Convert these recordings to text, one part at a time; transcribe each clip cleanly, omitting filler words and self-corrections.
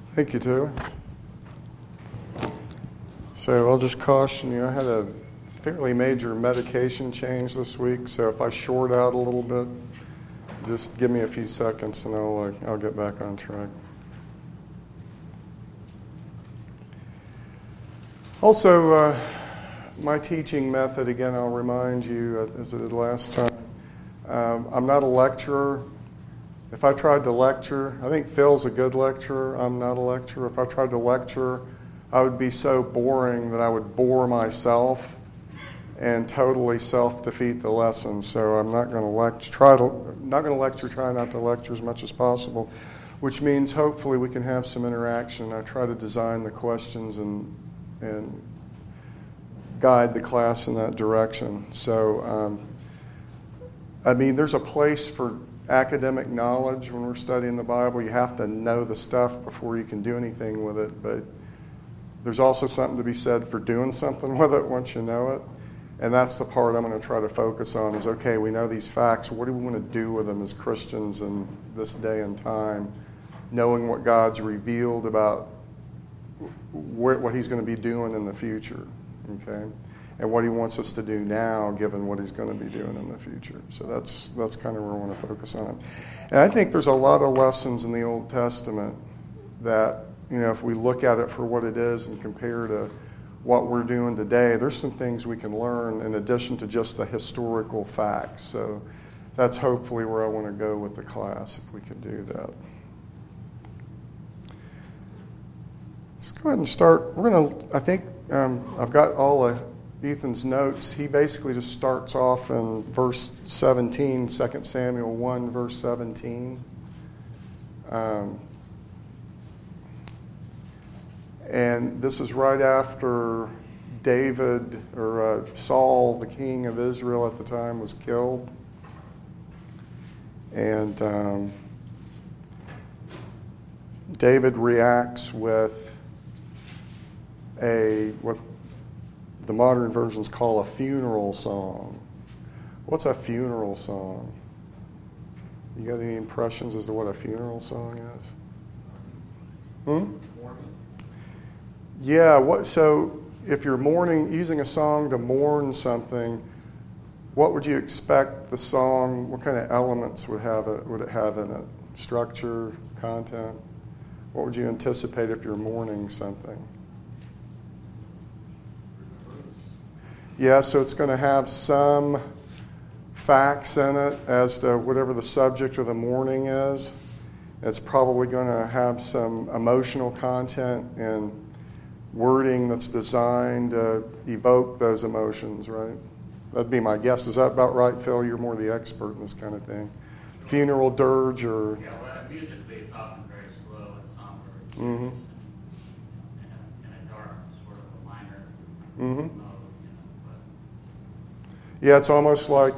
Thank you, Taylor. So I'll just caution you, I had a fairly major medication change this week, so if I short out a little bit, just give me a few seconds and I'll get back on track. Also, my teaching method, again, I'll remind you, as I did last time, I'm not a lecturer. If I tried to lecture, I think Phil's a good lecturer. I'm not a lecturer. If I tried to lecture, I would be so boring that I would bore myself and totally self-defeat the lesson. So I'm not going to lecture. Try not to lecture as much as possible, which means hopefully we can have some interaction. I try to design the questions and guide the class in that direction. So, there's a place for academic knowledge when we're studying the Bible. You have to know the stuff before you can do anything with it, but there's also something to be said for doing something with it once you know it. And that's the part I'm going to try to focus on is, okay, we know these facts. What do we want to do with them as Christians in this day and time, knowing what God's revealed about what he's going to be doing in the future, okay? And what he wants us to do now, given what he's going to be doing in the future. So that's kind of where I want to focus on it. And I think there's a lot of lessons in the Old Testament that, if we look at it for what it is and compare to what we're doing today, there's some things we can learn in addition to just the historical facts. So that's hopefully where I want to go with the class, if we can do that. Let's go ahead and start. I've got all of Ethan's notes. He basically just starts off in verse 17, 2 Samuel 1, verse 17. And this is right after David, or Saul, the king of Israel at the time, was killed. And David reacts with what the modern versions call a funeral song. What's a funeral song? You got any impressions as to what a funeral song is? Yeah. So if you're using a song to mourn something, what would you expect the song? What kind of elements would it have in it? Structure, content. What would you anticipate if you're mourning something? Yeah, so it's going to have some facts in it as to whatever the subject of the mourning is. It's probably going to have some emotional content and wording that's designed to evoke those emotions, right? That'd be my guess. Is that about right, Phil? You're more the expert in this kind of thing. Funeral dirge or... Yeah, well, musically it's often very slow and somber. It's in a dark, sort of a minor mode. Yeah, it's almost like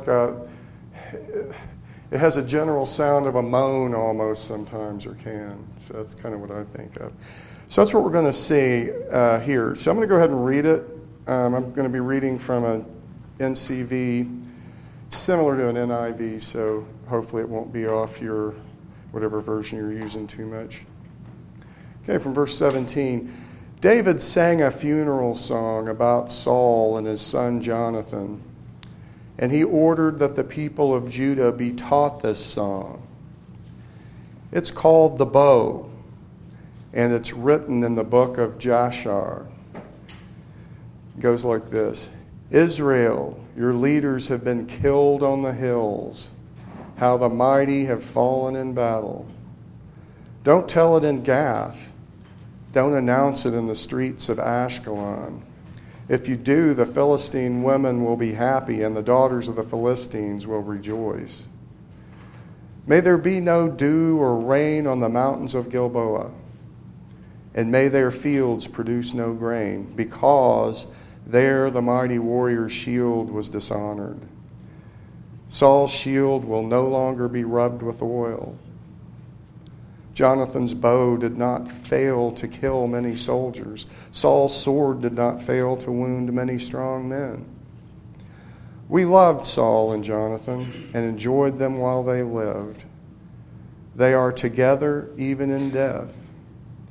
it has a general sound of a moan almost sometimes, or can. So that's kind of what I think of. So that's what we're going to see here. So I'm going to go ahead and read it. I'm going to be reading from an NCV, similar to an NIV, so hopefully it won't be off your whatever version you're using too much. Okay, from verse 17. David sang a funeral song about Saul and his son Jonathan. And he ordered that the people of Judah be taught this song. It's called The Bow, and it's written in the book of Jashar. It goes like this. Israel, your leaders have been killed on the hills. How the mighty have fallen in battle. Don't tell it in Gath. Don't announce it in the streets of Ashkelon. If you do, the Philistine women will be happy, and the daughters of the Philistines will rejoice. May there be no dew or rain on the mountains of Gilboa, and may their fields produce no grain, because there the mighty warrior's shield was dishonored. Saul's shield will no longer be rubbed with oil. Jonathan's bow did not fail to kill many soldiers. Saul's sword did not fail to wound many strong men. We loved Saul and Jonathan and enjoyed them while they lived. They are together even in death.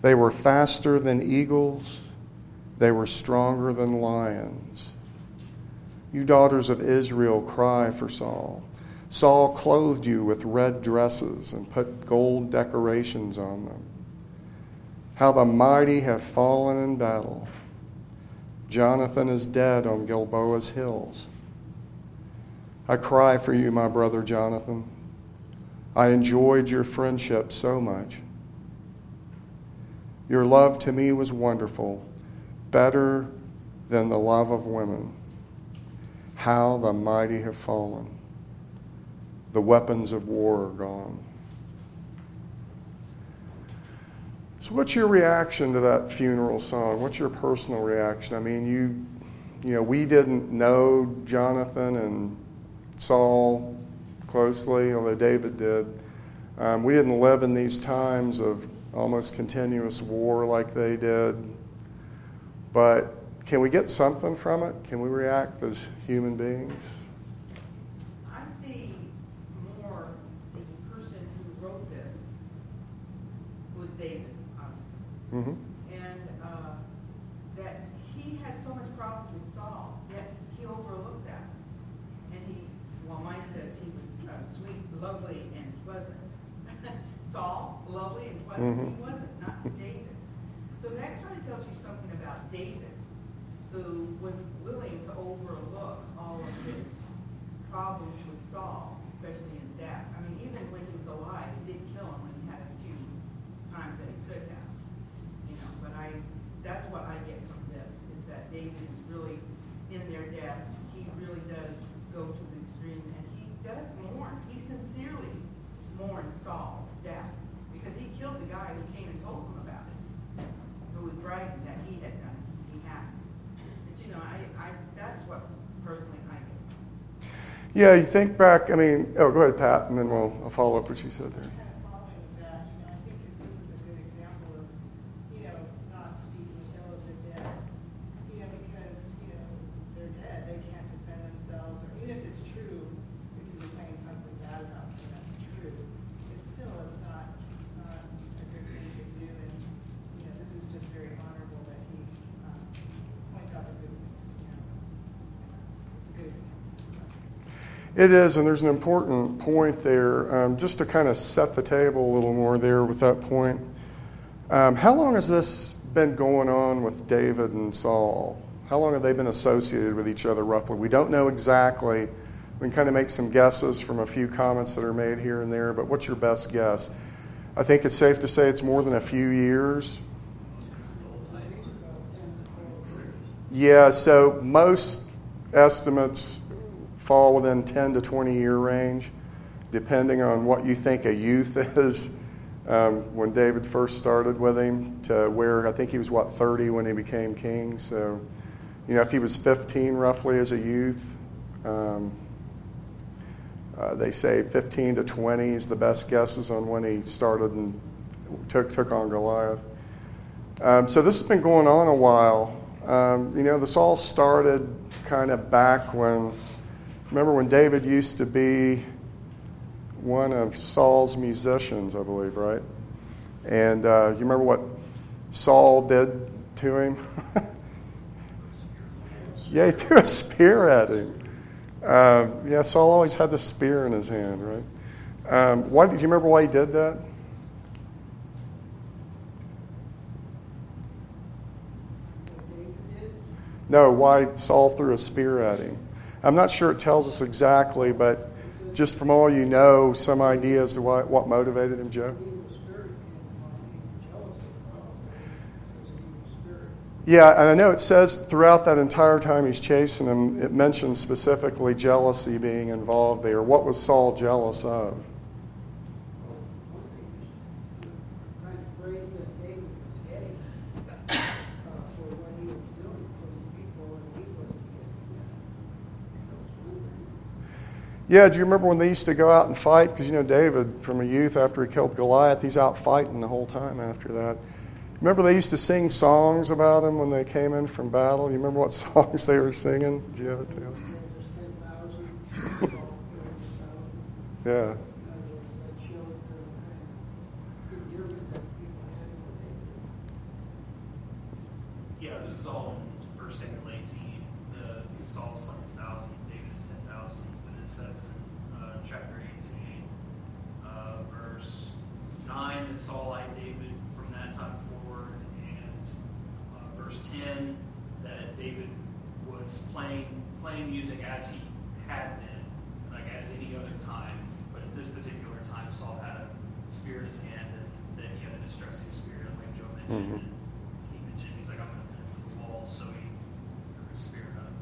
They were faster than eagles. They were stronger than lions. You daughters of Israel, cry for Saul. Saul clothed you with red dresses and put gold decorations on them. How the mighty have fallen in battle. Jonathan is dead on Gilboa's hills. I cry for you, my brother Jonathan. I enjoyed your friendship so much. Your love to me was wonderful, better than the love of women. How the mighty have fallen. The weapons of war are gone. So what's your reaction to that funeral song? What's your personal reaction? I mean, you know, we didn't know Jonathan and Saul closely, although David did. We didn't live in these times of almost continuous war like they did. But can we get something from it? Can we react as human beings? I see more the person who wrote this was David, obviously. Mm-hmm. And that he had so much problems with Saul, yet he overlooked that. And mine says he was sweet, lovely, and pleasant. Saul, lovely and pleasant, Mm-hmm. he wasn't, not David. So that kind of tells you something about David, who was willing to overlook all of his problems with Saul, especially in death. I mean, even when he was alive, he didn't kill him when he had a few times that he could have. You know, but that's what I get from this, is that David is really, in their death, he really does go to the extreme, and he does mourn. He sincerely mourns Saul's death, because he killed the guy who came and told him about it, who was bragging that he had done it, he hadn't. But you know, that's what personally I get. Yeah, you think back, I mean, go ahead, Pat, and then I'll follow up what you said there. Kind of following that, I think this is a good example of, not speaking ill of the dead, because, they're dead, they can't defend themselves, or even if it's true, if you're saying something bad about them, that's true, it's not a good thing to do, and, this is just very honorable that he points out the good things, It's a good example. It is, and there's an important point there, just to kind of set the table a little more there with that point. How long has this been going on with David and Saul? How long have they been associated with each other roughly? We don't know exactly. We can kind of make some guesses from a few comments that are made here and there, but what's your best guess? I think it's safe to say it's more than a few years. Yeah, so most estimates fall within 10 to 20 year range, depending on what you think a youth is. When David first started with him, to where I think he was 30 when he became king. So, if he was 15 roughly as a youth, they say 15 to 20 is the best guesses on when he started and took on Goliath. So this has been going on a while. This all started kind of back when. Remember when David used to be one of Saul's musicians, I believe, right? And you remember what Saul did to him? Yeah, he threw a spear at him. Saul always had the spear in his hand, right? Why? Do you remember why he did that? No, why Saul threw a spear at him. I'm not sure it tells us exactly, but just from all you know, some idea as to what motivated him, Joe? Yeah, and I know it says throughout that entire time he's chasing him, it mentions specifically jealousy being involved there. What was Saul jealous of? Yeah, do you remember when they used to go out and fight? Because, David, from a youth, after he killed Goliath, he's out fighting the whole time after that. Remember they used to sing songs about him when they came in from battle? You remember what songs they were singing? Do you have it, Taylor? Yeah. Yeah, this is all in 1 Samuel 18. Saul sung his thousands, David's 10,000s, and it says in chapter 18, verse 9, that Saul eyed David from that time forward, and verse 10, that David was playing music as he had been, like as any other time, but at this particular time, Saul had a spear in his hand, and then he had a distressing spirit, like Joe mentioned. And he mentioned, he's like, I'm going to put him to the wall, so he threw his spear up.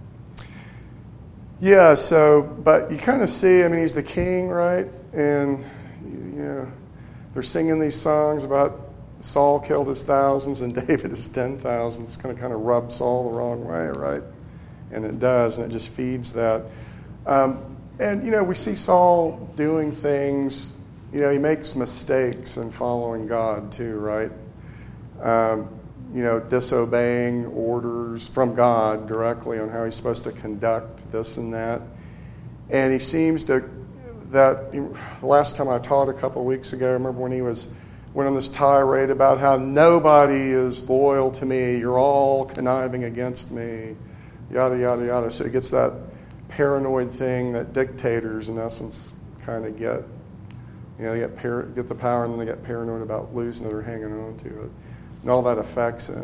Yeah, so, but you kind of see, I mean, he's the king, right? And, you know, they're singing these songs about Saul killed his thousands and David his 10,000. It's going to kind of rub Saul the wrong way, right? And it does, and it just feeds that. And, you know, we see Saul doing things, you know, he makes mistakes in following God too, right? You know, disobeying orders from God directly on how he's supposed to conduct this and that. And he seems to, that last time I taught a couple of weeks ago, I remember when he went on this tirade about how nobody is loyal to me, you're all conniving against me, yada, yada, yada. So he gets that paranoid thing that dictators, in essence, kind of get. You know, they get the power and then they get paranoid about losing it or hanging on to it. And all that affects him.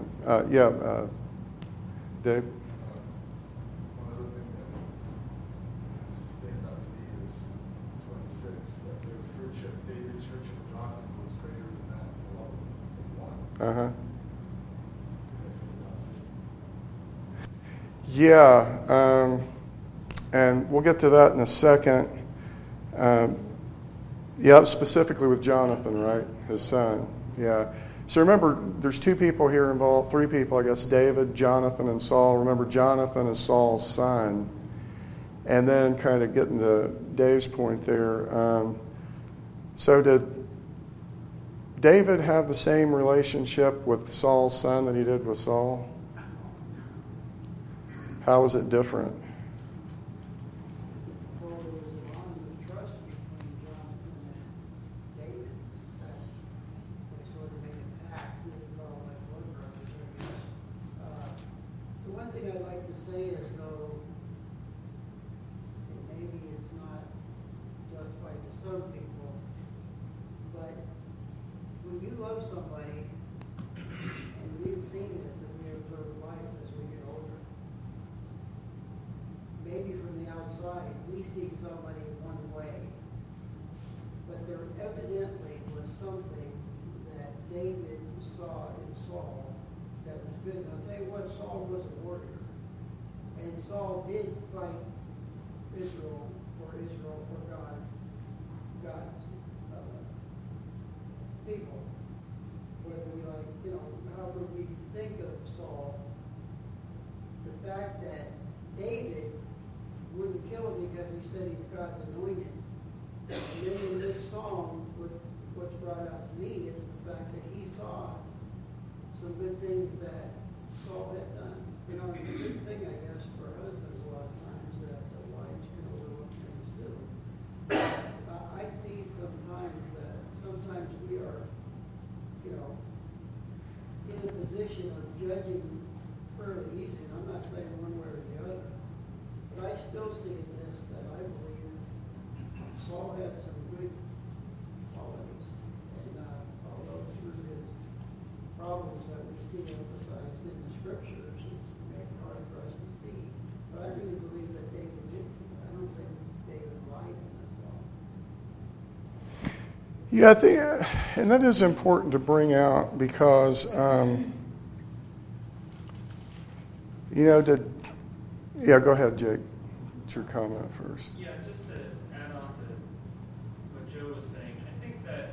Dave? One other thing that stands out to me is 26, that their friendship, David's friendship with Jonathan was greater than that alone in one. Uh-huh. That stands out to me. Yeah, and we'll get to that in a second. Yeah, specifically with Jonathan, right? His son. Yeah. So remember, there's two people here involved, three people, I guess, David, Jonathan, and Saul. Remember, Jonathan is Saul's son. And then kind of getting to Dave's point there. So did David have the same relationship with Saul's son that he did with Saul? How was it different? Well, there was a bond of trust between Jonathan and David. They sort of made a pact, they call like blood brothers, I guess. The one thing I'd like to say is, though, and maybe it's not justified to some people, but when you love somebody, and we've seen this as we observe life as we get older, maybe from the outside, we see somebody one way, but there evidently was something that David saw in Saul that was good. I'll tell you what, Saul was a warrior, and Saul did fight Israel, for God's people. Whether we like, you know, however we think of Saul, the fact that David wouldn't kill him because he said he's God's anointed. And then in this song, what's brought out to me is the fact that he saw some good things that Saul had done. You know, it's a good thing, I guess, for husbands a lot of times that the wives can overlook things too. I see sometimes that sometimes we are, you know, in a position of judging fairly easy. And I'm not saying one way or the other. But I still see in this that I believe Saul had some good qualities. And although through his problems that we see emphasized in the scriptures, it's made it hard for us to see. But I really believe that David did see that. I don't think David lied in this song. Yeah, I think, and that is important to bring out because, you know, yeah, go ahead, Jake. It's your comment first. Yeah, just to add on to what Joe was saying, I think that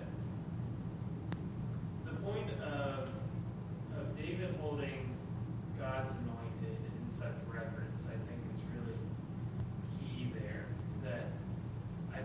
the point of David holding God's anointed in such reverence, I think is really key there. That I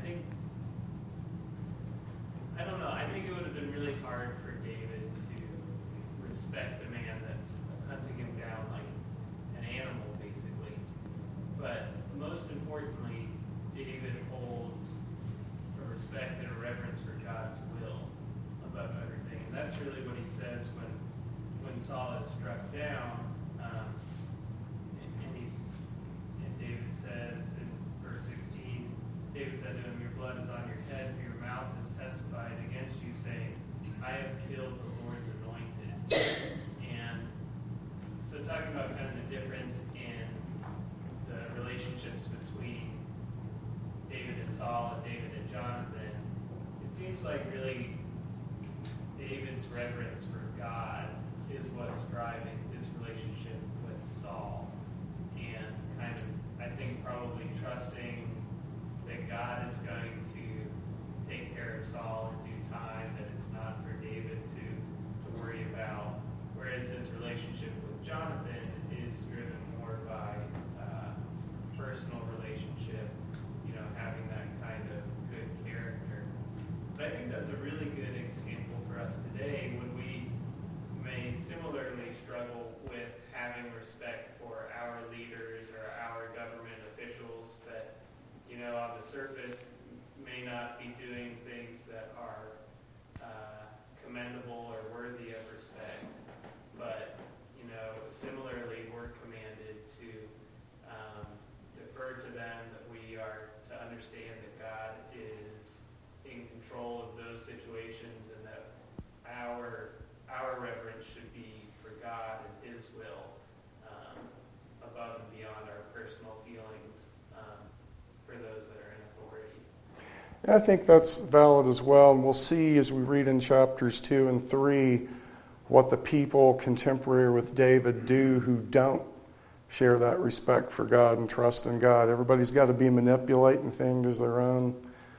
don't know, I think it would have been really hard for David to respect a man that's hunting him down like an animal, basically. But most importantly, David holds a respect and a reverence for God's will above everything. And that's really what he says when when Saul is struck down, and David says in verse 16, David said to him, "Your blood is on your head, for your mouth has testified against you, saying, I have killed the Lord's anointed." And so talking about kind of the difference in the relationships between David and Saul and David and Jonathan, it seems like really David's reverence for God is what's driving his relationship with Saul. And kind of, I think, probably trusting that God is going to take care of Saul in due time, that it's not for David to worry about. Whereas his relationship with Jonathan is driven more by personal relationship, having that kind of good character. But I think that's a really good example for us today when we may similarly struggle with having respect for our leaders or our government officials that, on the surface may not be doing things that are commendable or worthy of respect. But, similarly, we're commanded to defer to them, that we are to understand that God is in control of those situations, and that our reverence should be for God and His will, above and beyond our personal feelings for those that are in authority. And I think that's valid as well. And we'll see as we read in chapters 2 and 3 what the people contemporary with David do who don't share that respect for God and trust in God. Everybody's got to be manipulating things their own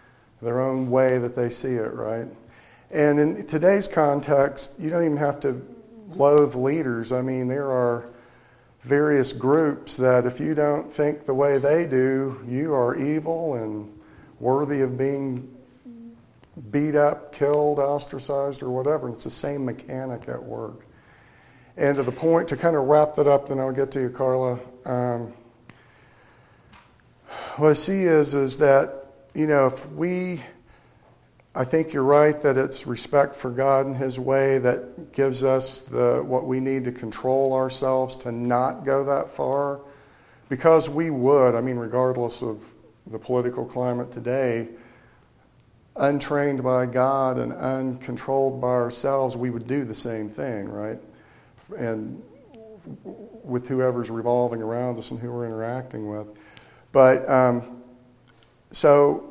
way that they see it, right? And in today's context, you don't even have to loathe leaders. I mean, there are various groups that if you don't think the way they do, you are evil and worthy of being beat up, killed, ostracized, or whatever. And it's the same mechanic at work. And to the point, to kind of wrap that up, then I'll get to you, Carla. What I see is that, I think you're right that it's respect for God and His way that gives us what we need to control ourselves to not go that far. Because we would, regardless of the political climate today, untrained by God and uncontrolled by ourselves, we would do the same thing, right? And with whoever's revolving around us and who we're interacting with. But, so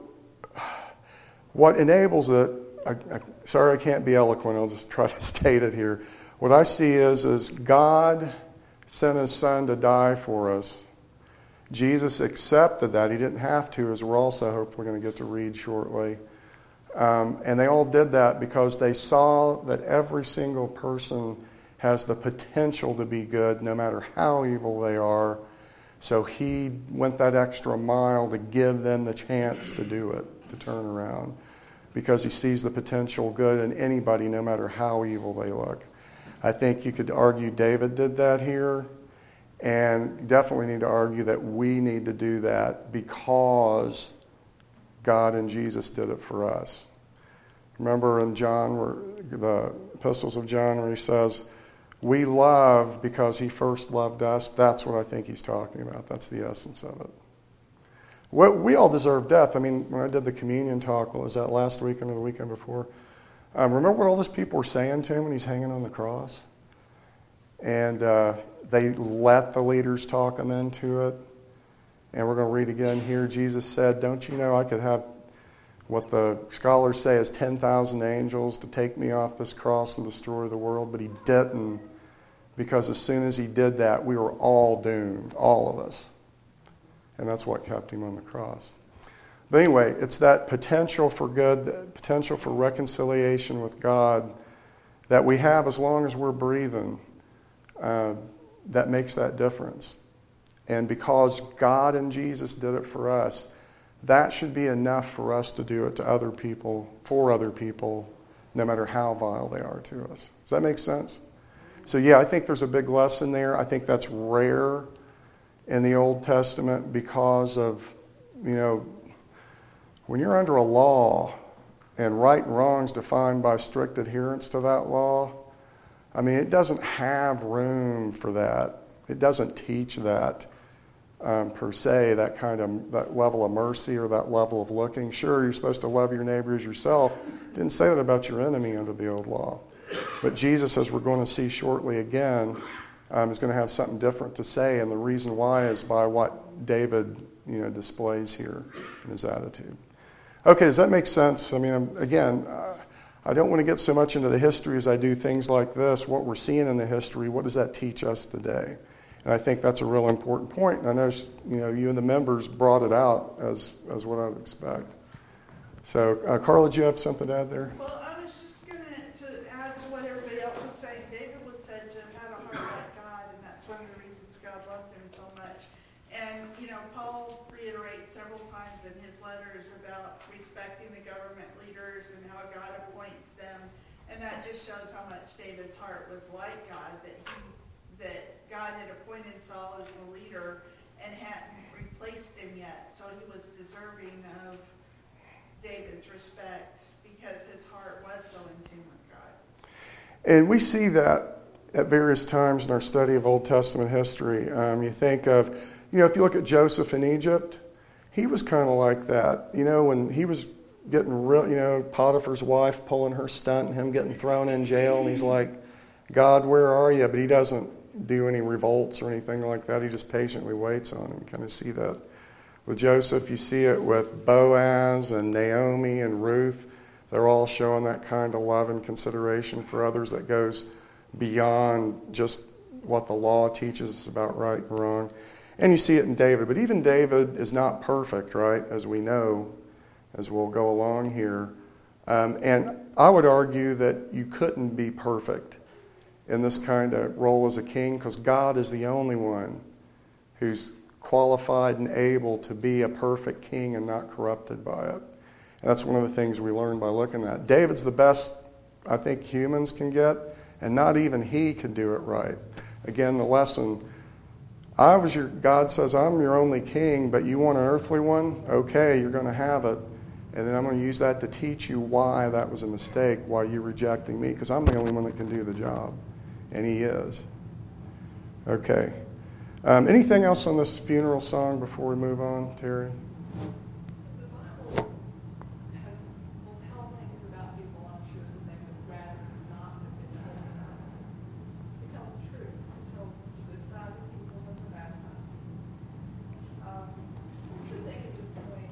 what enables it, sorry I can't be eloquent, I'll just try to state it here. What I see is God sent His Son to die for us. Jesus accepted that. He didn't have to, as we're also hopefully going to get to read shortly. And they all did that because they saw that every single person has the potential to be good no matter how evil they are. So He went that extra mile to give them the chance to do it, to turn around, because He sees the potential good in anybody no matter how evil they look. I think you could argue David did that here, and definitely need to argue that we need to do that because God and Jesus did it for us. Remember in John, the epistles of John, where he says, we love because He first loved us. That's what I think he's talking about. That's the essence of it. We all deserve death. When I did the communion talk, what was that, last weekend or the weekend before? Remember what all those people were saying to Him when He's hanging on the cross? And they let the leaders talk them into it. And we're going to read again here. Jesus said, don't you know I could have what the scholars say is 10,000 angels to take me off this cross and destroy the world? But He didn't, because as soon as He did that, we were all doomed, all of us. And that's what kept Him on the cross. But anyway, it's that potential for good, that potential for reconciliation with God that we have as long as we're breathing, that makes that difference. And because God and Jesus did it for us, that should be enough for us to do it to other people, for other people, no matter how vile they are to us. Does that make sense? So yeah, I think there's a big lesson there. I think that's rare in the Old Testament because of, when you're under a law and right and wrong is defined by strict adherence to that law, I mean, it doesn't have room for that. It doesn't teach that per se, that level of mercy or that level of looking. Sure, you're supposed to love your neighbor as yourself. It didn't say that about your enemy under the old law. But Jesus, as we're going to see shortly again, is going to have something different to say, and the reason why is by what David, displays here in his attitude. Okay, does that make sense? I mean, again, I don't want to get so much into the history as I do things like this. What we're seeing in the history, what does that teach us today? And I think that's a real important point. And I know, you and the members brought it out as what I would expect. So, Carla, do you have something to add there? Well, I was just going to add to what everybody else was saying. David was said to have had a heart like God, and that's one of the reasons God loved him so much. And, Paul reiterates several times in his letters about respecting the government leaders and how God appoints them. And that just shows how much David's heart was like God, that God had appointed Saul as the leader and hadn't replaced him yet. So he was deserving of David's respect because his heart was so in tune with God. And we see that at various times in our study of Old Testament history. You think of, if you look at Joseph in Egypt, he was kind of like that. When he was getting real, Potiphar's wife pulling her stunt and him getting thrown in jail, and he's like, God, where are you? But he doesn't do any revolts or anything like that. He just patiently waits on him. You kind of see that with Joseph. You see it with Boaz and Naomi and Ruth. They're all showing that kind of love and consideration for others that goes beyond just what the law teaches us about right and wrong. And you see it in David. But even David is not perfect, right, as we know, as we'll go along here. And I would argue that you couldn't be perfect in this kind of role as a king, because God is the only one who's qualified and able to be a perfect king and not corrupted by it. And that's one of the things we learn by looking at. David's the best, I think, humans can get, and not even he could do it right. Again, the lesson, God says, I'm your only king, but you want an earthly one? Okay, you're going to have it. And then I'm going to use that to teach you why that was a mistake, why you're rejecting me, because I'm the only one that can do the job. And he is. Okay. Anything else on this funeral song before we move on, Terry? The Bible will tell things about people, I'm sure, that they would rather not have been told about. It tells the truth. It tells the good side of people and the bad side. The thing at this point,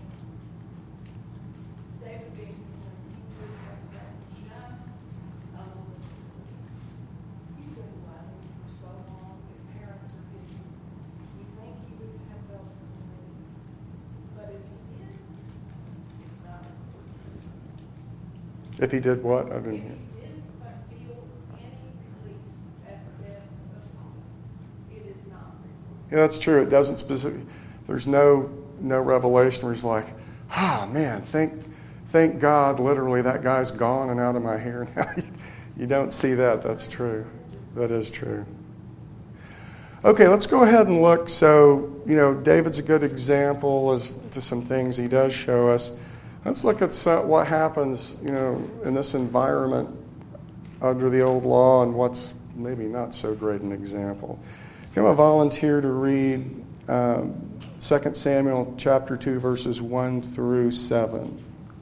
David being human, he just has that just a little bit. He's been alive for so long. His parents are busy. We think he would have felt something. But if he did, it's not important. If he did what? I If didn't he hear. didn't feel any grief at the death of Saul, it is not important. Yeah, that's true. It doesn't specifically. There's no revelation where he's like, man, thank God, literally, that guy's gone and out of my hair now. You don't see that. That's true. That is true. Okay, let's go ahead and look. So, David's a good example as to some things he does show us. Let's look at what happens, in this environment under the old law and what's maybe not so great an example. Can I volunteer to read 2 Samuel chapter 2, verses 1 through 7?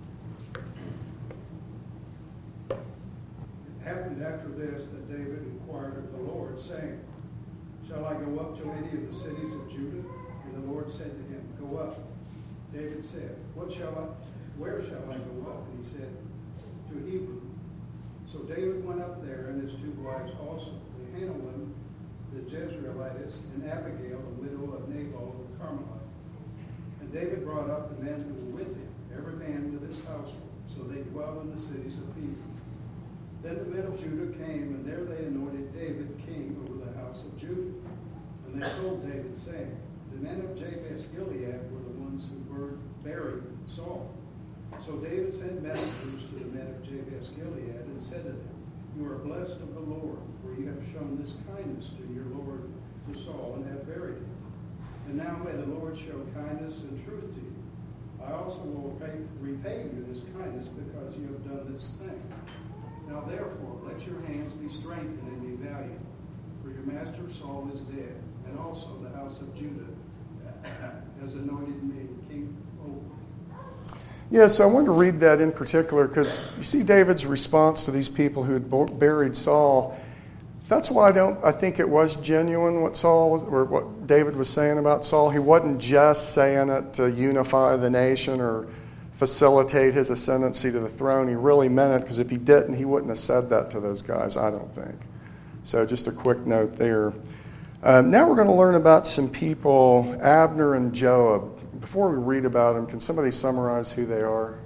It happened after this that David inquired of the Lord, saying, Shall I go up to any of the cities of Judah? And the Lord said to him, Go up. David said, Where shall I go up? And he said, To Hebron. So David went up there, and his two wives also, Ahinoam the Jezreelitess, and Abigail, the widow of Nabal the Carmelite. And David brought up the men who were with him, every man with his household, so they dwelled in the cities of Hebron. Then the men of Judah came, and there they anointed David king over the house of Judah. And they told David, saying, The men of Jabesh Gilead were the ones who buried Saul. So David sent messengers to the men of Jabesh Gilead and said to them, You are blessed of the Lord, for you have shown this kindness to your Lord to Saul and have buried him. And now may the Lord show kindness and truth to you. I also will repay you this kindness because you have done this thing. Now therefore, let your hands be be strengthened and be valiant. For your master Saul is dead, and also the house of Judah has anointed me king over. Yeah, so I wanted to read that in particular because you see David's response to these people who had buried Saul. That's why I think it was genuine what Saul was, or what David was saying about Saul. He wasn't just saying it to unify the nation or facilitate his ascendancy to the throne. He really meant it, because if he didn't, he wouldn't have said that to those guys, I don't think. So just a quick note there. Now we're going to learn about some people, Abner and Joab. Before we read about them, can somebody summarize who they are?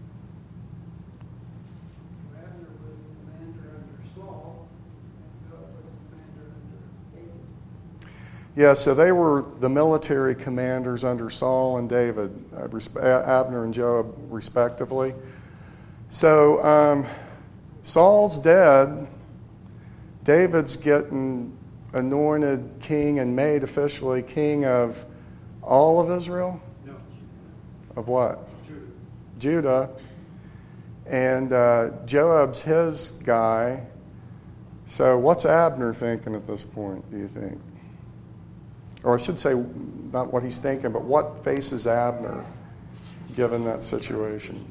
Abner was the commander under Saul, and Joab was the commander under David. Yeah, so they were the military commanders under Saul and David, Abner and Joab respectively. So Saul's dead. David's getting anointed king and made officially king of all of Israel? No. Of what? Judah. Judah. And Joab's his guy. So what's Abner thinking at this point, do you think? Or I should say, not what he's thinking, but what faces Abner given that situation?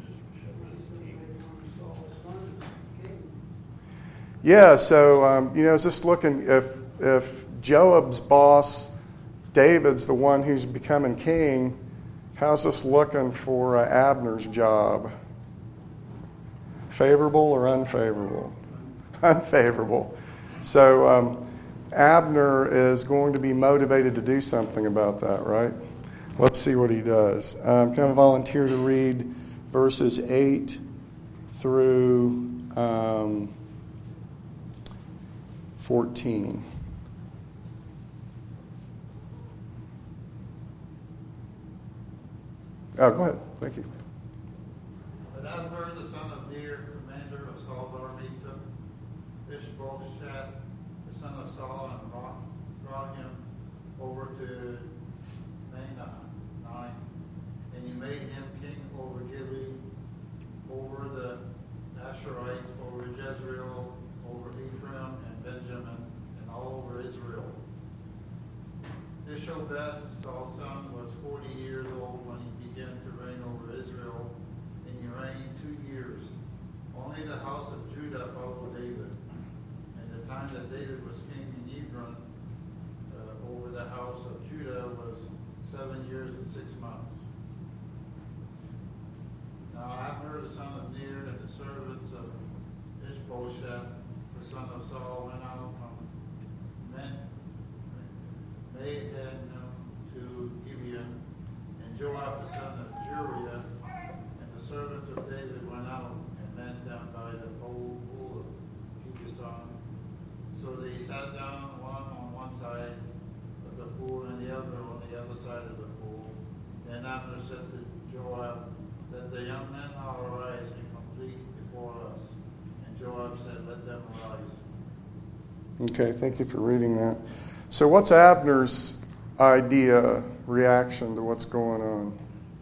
Yeah, so, just looking, if Joab's boss, David's the one who's becoming king, how's this looking for Abner's job? Favorable or unfavorable? Unfavorable. So Abner is going to be motivated to do something about that, right? Let's see what he does. Can I volunteer to read verses 8 through 14? Oh, go ahead. Thank you. But Abner, the son of Ner, commander of Saul's army, took Ishbosheth, the son of Saul, and brought him over to Nain, and he made him king over Gilead, over the Asherites, over Jezreel, over Ephraim and Benjamin, and all over Israel. Ishbosheth, Saul's son, was 40 years old when he began to reign over Israel, and he reigned 2 years. Only the house of Judah followed David. And the time that David was king in Hebron over the house of Judah was 7 years and 6 months. Now Abner, the son of Ner, and the servants of Ishbosheth, the son of Saul, went out from Mahanaim to Gibeon, and Joab, the son of Uriah, and the servants of David went out and met them by the pool of Kibeston. So they sat down, one on one side of the pool and the other on the other side of the pool. Then Abner said to Joab, "Let the young men now arise and complete before us." And Joab said, "Let them arise." Okay, thank you for reading that. So what's Abner's reaction to what's going on?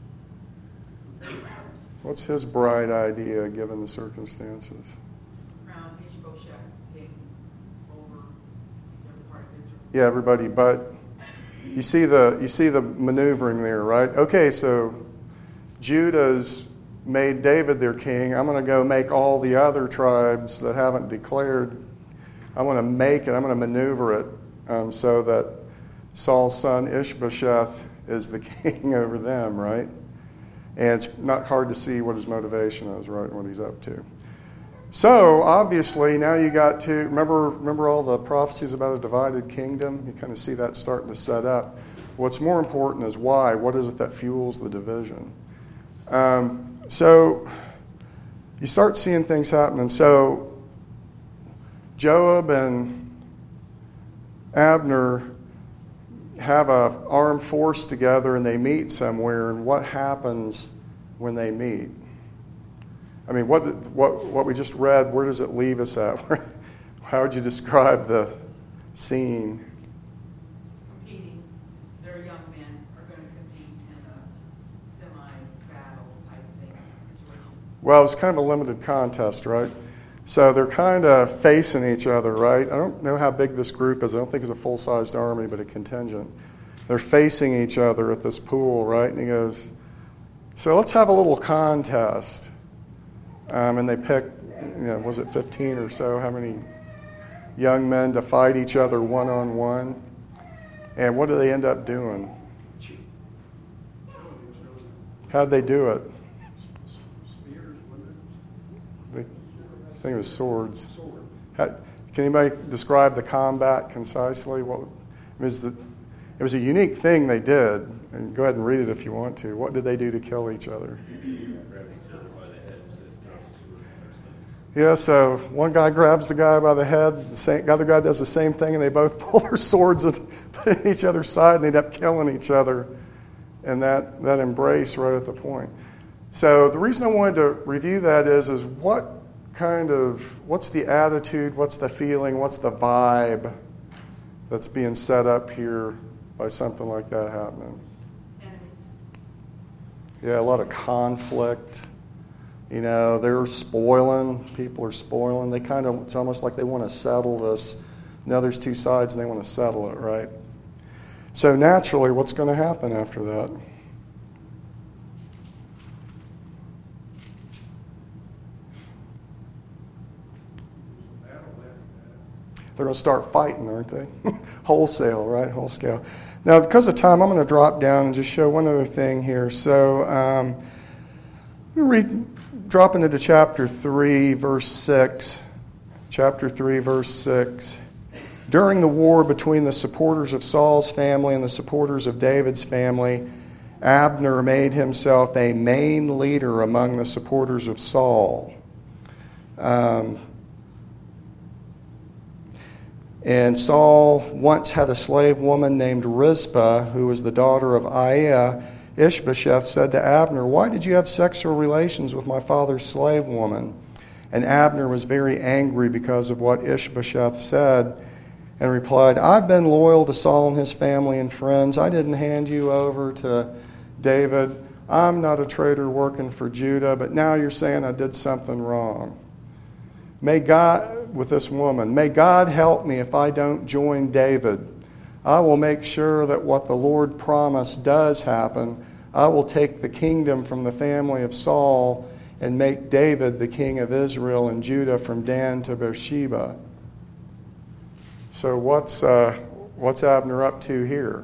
What's his bright idea given the circumstances? Crown Ishbosheth king over every part of Israel. Yeah, everybody, but you see the maneuvering there, right? Okay, so Judah's made David their king. I'm going to go make all the other tribes that haven't declared, I'm going to make it, I'm going to maneuver it so that Saul's son Ishbosheth is the king over them, right? And it's not hard to see what his motivation is, right, what he's up to. So, obviously, now you got to, remember all the prophecies about a divided kingdom? You kind of see that starting to set up. What's more important is why. What is it that fuels the division? So, you start seeing things happening. So, Joab and Abner have an armed force together and they meet somewhere, and what happens when they meet? I mean, what we just read, where does it leave us at? How would you describe the scene? Competing. Their young men are going to compete in a semi-battle type thing situation. Well, it's kind of a limited contest, right? So they're kind of facing each other, right? I don't know how big this group is. I don't think it's a full-sized army, but a contingent. They're facing each other at this pool, right? And he goes, so let's have a little contest. And they pick, was it 15 or so, how many young men to fight each other one-on-one. And what do they end up doing? How'd they do it? I think it was swords. Can anybody describe the combat concisely? It was a unique thing they did. And go ahead and read it if you want to. What did they do to kill each other? Yeah, so one guy grabs the guy by the head, the other guy does the same thing, and they both pull their swords and put it in each other's side, and they end up killing each other in that embrace right at the point. So the reason I wanted to review that is what's the attitude, what's the feeling, what's the vibe that's being set up here by something like that happening? Enemies. Yeah, a lot of conflict. They're spoiling. People are spoiling. It's almost like they want to settle this. Now there's two sides and they want to settle it, right? So naturally, what's going to happen after that? They're going to start fighting, aren't they? Wholesale, right? Whole scale. Now, because of time, I'm going to drop down and just show one other thing here. So, drop into chapter 3, verse 6. Chapter 3, verse 6. During the war between the supporters of Saul's family and the supporters of David's family, Abner made himself a main leader among the supporters of Saul. And Saul once had a slave woman named Rizpah, who was the daughter of Aiah. Ishbosheth said to Abner, "Why did you have sexual relations with my father's slave woman?" And Abner was very angry because of what Ishbosheth said and replied, "I've been loyal to Saul and his family and friends. I didn't hand you over to David. I'm not a traitor working for Judah, but now you're saying I did something wrong. May God, with this woman, may God help me if I don't join David. I will make sure that what the Lord promised does happen. I will take the kingdom from the family of Saul and make David the king of Israel and Judah from Dan to Beersheba." So what's Abner up to here?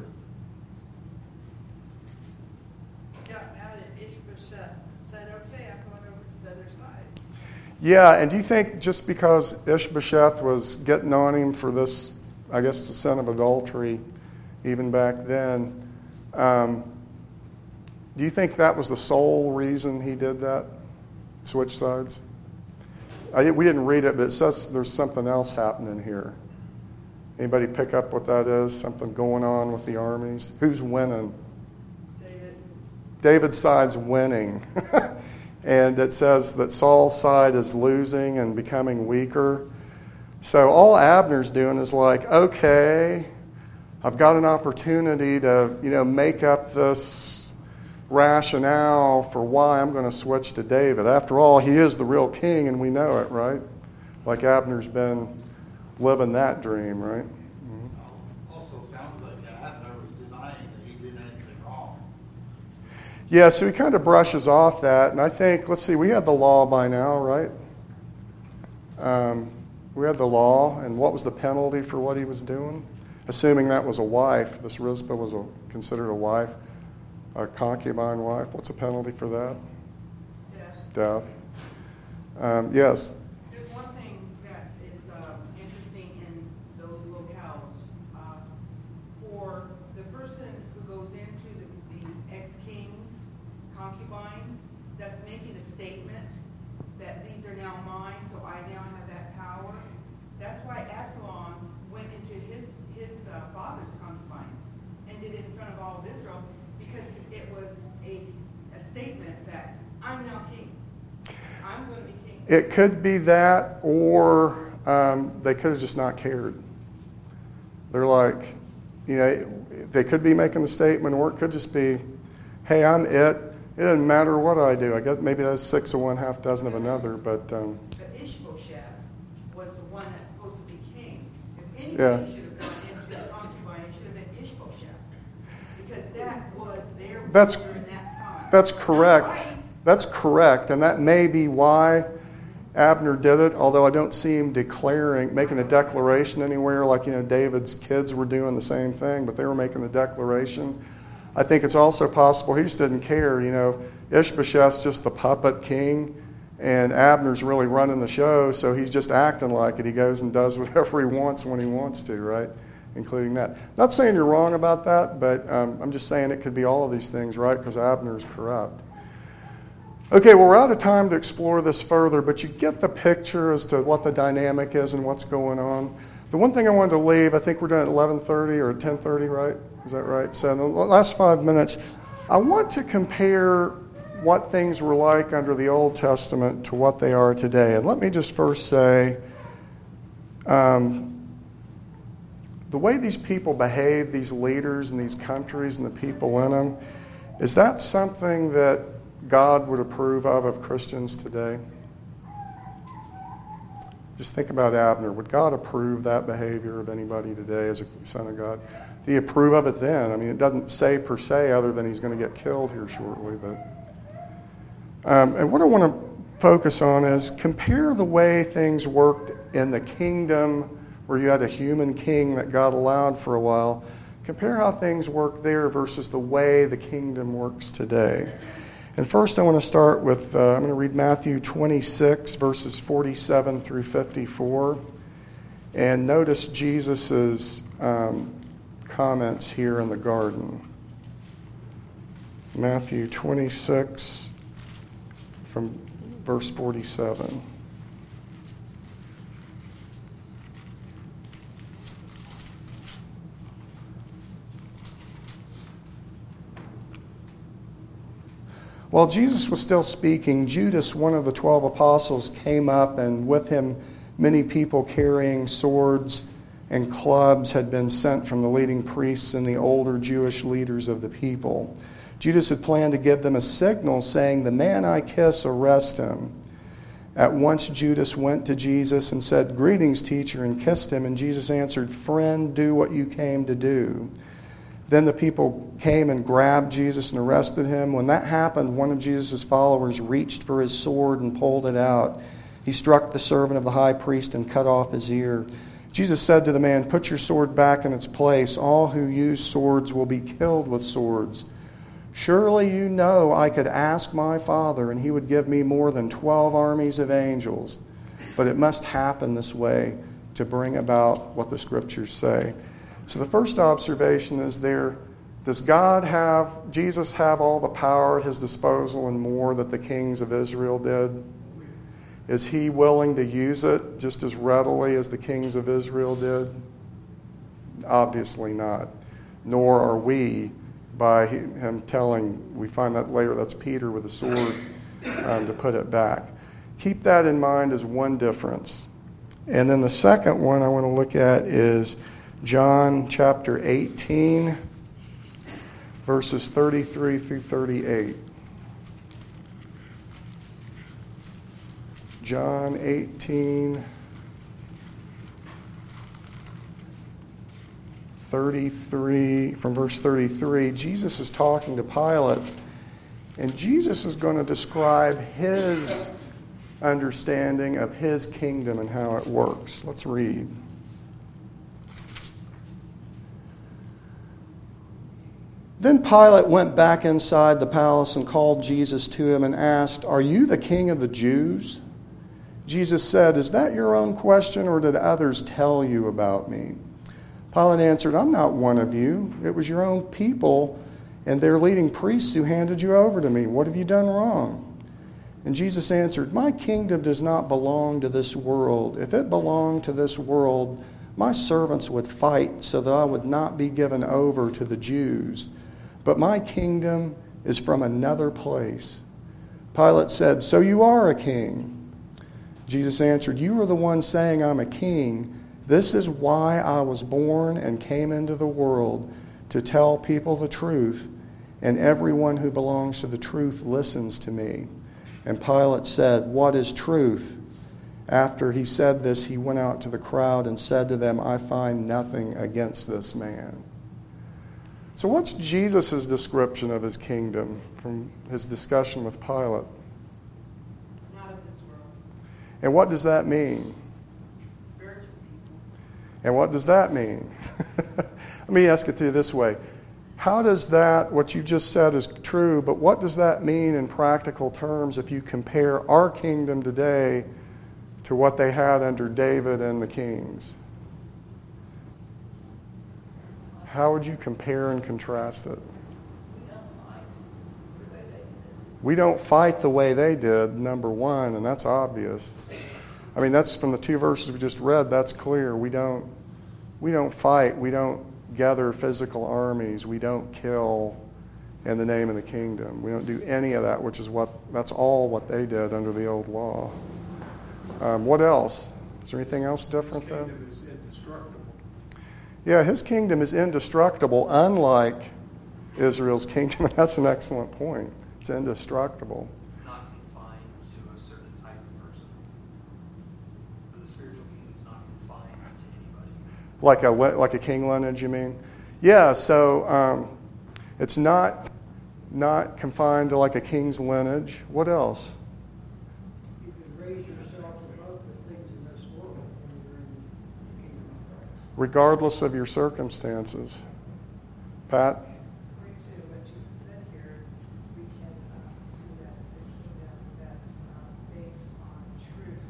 Got mad at Ishbosheth, said, "Okay, I'm going over to the other side." Yeah, and do you think just because Ishbosheth was getting on him for this, I guess, the sin of adultery, even back then, do you think that was the sole reason he did that? Switch sides? We didn't read it, but it says there's something else happening here. Anybody pick up what that is? Something going on with the armies? Who's winning? David. David's side's winning. And it says that Saul's side is losing and becoming weaker. So all Abner's doing is like, okay, I've got an opportunity to, make up this rationale for why I'm going to switch to David. After all, he is the real king, and we know it, right? Like Abner's been living that dream, right? Mm-hmm. Also sounds like Abner was denying that he did anything wrong. Yeah, so he kind of brushes off that, and I think, let's see, we had the law by now, right? We had the law, and what was the penalty for what he was doing? Assuming that was a wife, this Rizpah was considered a wife, a concubine wife. What's the penalty for that? Death. Death. Yes. There's one thing that is interesting in those locales. For the person who goes into the ex-king's concubines, that's making a statement that these are now mine, so I now have that power. That's why Absalom went into his father's concubines and did it in front of all of Israel, because it was a statement that I'm now king. I'm going to be king. It could be that, or they could have just not cared. They're like, they could be making the statement, or it could just be, hey, I'm it. It doesn't matter what I do. I guess maybe that's 6 of one, half dozen of another, but... But Ishbosheth believe Yeah. they should have gone into the concubine. It should have been Ishbosheth, because that was their That's- ruler in that time. That's correct. Right? That's correct, and that may be why Abner did it, although I don't see him making a declaration anywhere like, David's kids were doing the same thing, but they were making a declaration. I think it's also possible he just didn't care. Ishbosheth's just the puppet king, and Abner's really running the show, so he's just acting like it. He goes and does whatever he wants when he wants to, right? Including that. Not saying you're wrong about that, but I'm just saying it could be all of these things, right? Because Abner's corrupt. Okay, well, we're out of time to explore this further, but you get the picture as to what the dynamic is and what's going on. The one thing I wanted to leave, I think we're done at 11:30 or at 10:30, right? Is that right? So in the last 5 minutes, I want to compare what things were like under the Old Testament to what they are today. And let me just first say, the way these people behave, these leaders in these countries and the people in them, is that something that God would approve of Christians today? Just think about Abner. Would God approve that behavior of anybody today as a son of God? Do you approve of it then? I mean, it doesn't say per se other than he's going to get killed here shortly. And what I want to focus on is compare the way things worked in the kingdom where you had a human king that God allowed for a while. Compare how things work there versus the way the kingdom works today. And first I want to start with, I'm going to read Matthew 26, verses 47 through 54. And notice Jesus' comments here in the garden. Matthew 26, from verse 47. While Jesus was still speaking, Judas, one of the 12 apostles, came up, and with him many people carrying swords and clubs had been sent from the leading priests and the older Jewish leaders of the people. Judas had planned to give them a signal saying, "The man I kiss, arrest him." At once Judas went to Jesus and said, "Greetings, teacher," and kissed him. And Jesus answered, "Friend, do what you came to do." Then the people came and grabbed Jesus and arrested him. When that happened, one of Jesus' followers reached for his sword and pulled it out. He struck the servant of the high priest and cut off his ear. Jesus said to the man, "Put your sword back in its place. All who use swords will be killed with swords. Surely you know I could ask my Father, and he would give me more than 12 armies of angels. But it must happen this way to bring about what the Scriptures say." So the first observation is there, does Jesus have all the power at his disposal and more that the kings of Israel did? Is he willing to use it just as readily as the kings of Israel did? Obviously not. Nor are we, by him telling, we find that later, that's Peter with the sword, to put it back. Keep that in mind as one difference. And then the second one I want to look at is John chapter 18, verses 33 through 38. John 18, 33, from verse 33, Jesus is talking to Pilate, and Jesus is going to describe his understanding of his kingdom and how it works. Let's read. Then Pilate went back inside the palace and called Jesus to him and asked, "Are you the king of the Jews?" Jesus said, "Is that your own question, or did others tell you about me?" Pilate answered, "I'm not one of you. It was your own people and their leading priests who handed you over to me. What have you done wrong?" And Jesus answered, "My kingdom does not belong to this world. If it belonged to this world, my servants would fight so that I would not be given over to the Jews. But my kingdom is from another place." Pilate said, "So you are a king?" Jesus answered, "You are the one saying I'm a king. This is why I was born and came into the world, to tell people the truth, and everyone who belongs to the truth listens to me." And Pilate said, "What is truth?" After he said this, he went out to the crowd and said to them, I find nothing against this man. So what's Jesus' description of his kingdom from his discussion with Pilate? Not of this world. And what does that mean? Spiritual people. And what does that mean? Let me ask it to you this way. How does that, what you just said is true, but what does that mean in practical terms if you compare our kingdom today to what they had under David and the kings? How would you compare and contrast it? We don't fight the way they did, number one, and that's obvious. I mean, that's from the two verses we just read, that's clear. We don't fight, we don't gather physical armies, we don't kill in the name of the kingdom. We don't do any of that, that's all what they did under the old law. What else? Is there anything else different then? His kingdom is indestructible. Yeah, his kingdom is indestructible, unlike Israel's kingdom. That's an excellent point. It's indestructible. It's not confined to a certain type of person. But the spiritual kingdom is not confined to anybody. Like a king lineage, you mean? Yeah, so it's not confined to like a king's lineage. What else? You can raise yourself above the things in this world when you're in the kingdom of Christ. Regardless of your circumstances. Pat? According to what Jesus said here, we can see that it's a kingdom that's based on truth,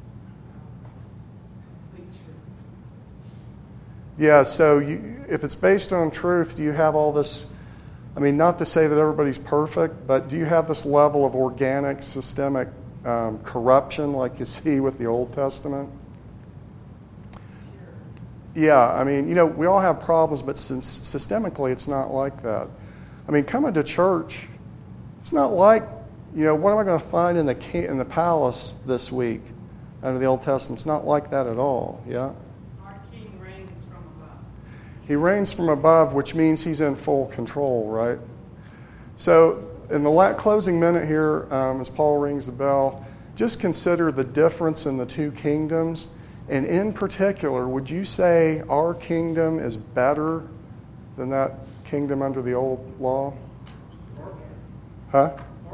complete truth. Yeah, so if it's based on truth, do you have all this, I mean, not to say that everybody's perfect, but do you have this level of organic, systemic corruption like you see with the Old Testament? Yeah, I mean, we all have problems, but systemically it's not like that. I mean, coming to church, it's not like, what am I going to find in the palace this week under the Old Testament? It's not like that at all, yeah? Our King reigns from above. He reigns from above, which means he's in full control, right? So in the closing minute here, as Paul rings the bell, just consider the difference in the two kingdoms. And in particular, would you say our kingdom is better than that kingdom under the old law? Huh?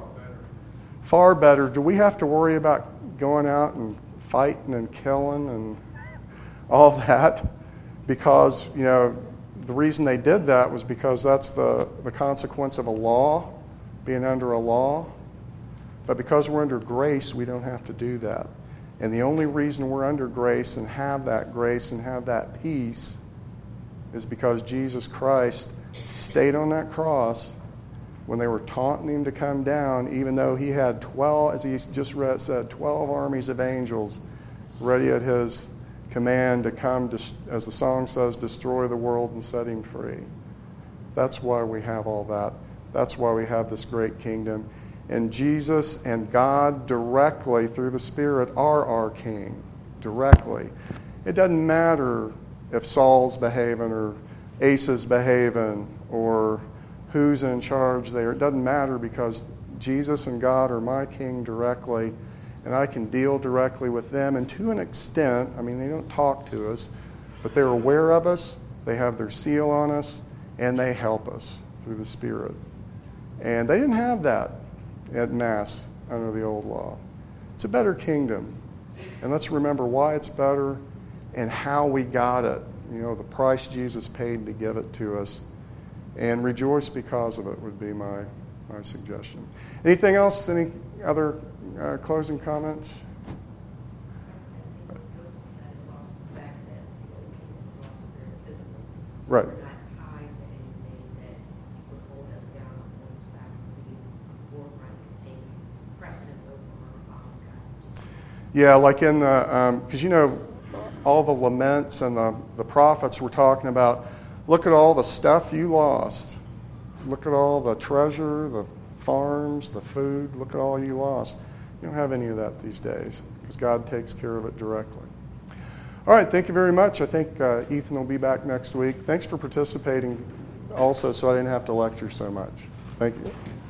Far better. Do we have to worry about going out and fighting and killing and all that? Because, the reason they did that was because that's the consequence of a law, being under a law. But because we're under grace, we don't have to do that. And the only reason we're under grace and have that peace is because Jesus Christ stayed on that cross when they were taunting him to come down, even though he had 12, as he just said, 12 armies of angels ready at his command to come, as the song says, destroy the world and set him free. That's why we have all that. That's why we have this great kingdom. And Jesus and God directly through the Spirit are our King, directly. It doesn't matter if Saul's behaving or Asa's behaving or who's in charge there. It doesn't matter because Jesus and God are my King directly, and I can deal directly with them. And to an extent, I mean, they don't talk to us, but they're aware of us, they have their seal on us, and they help us through the Spirit. And they didn't have that at Mass under the old law. It's a better kingdom. And let's remember why it's better and how we got it. The price Jesus paid to give it to us. And rejoice because of it would be my suggestion. Anything else? Any other closing comments? Right. Yeah, like in the, because all the laments and the prophets were talking about, look at all the stuff you lost. Look at all the treasure, the farms, the food. Look at all you lost. You don't have any of that these days because God takes care of it directly. All right, thank you very much. I think Ethan will be back next week. Thanks for participating also so I didn't have to lecture so much. Thank you.